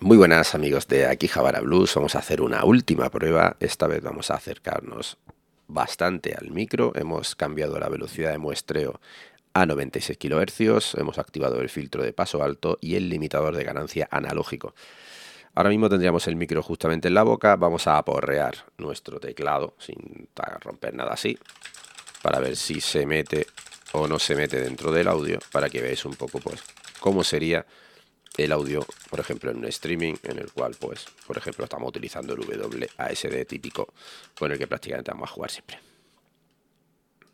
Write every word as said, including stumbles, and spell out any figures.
Muy buenas amigos de aquí Javara Blues, vamos a hacer una última prueba, esta vez vamos a acercarnos bastante al micro, hemos cambiado la velocidad de muestreo a noventa y seis kilohercios, hemos activado el filtro de paso alto y el limitador de ganancia analógico. Ahora mismo tendríamos el micro justamente en la boca, vamos a aporrear nuestro teclado sin romper nada así, para ver si se mete o no se mete dentro del audio, para que veáis un poco pues cómo sería el audio, por ejemplo, en un streaming en el cual, pues, por ejemplo, estamos utilizando el W A S D típico con el que prácticamente vamos a jugar siempre.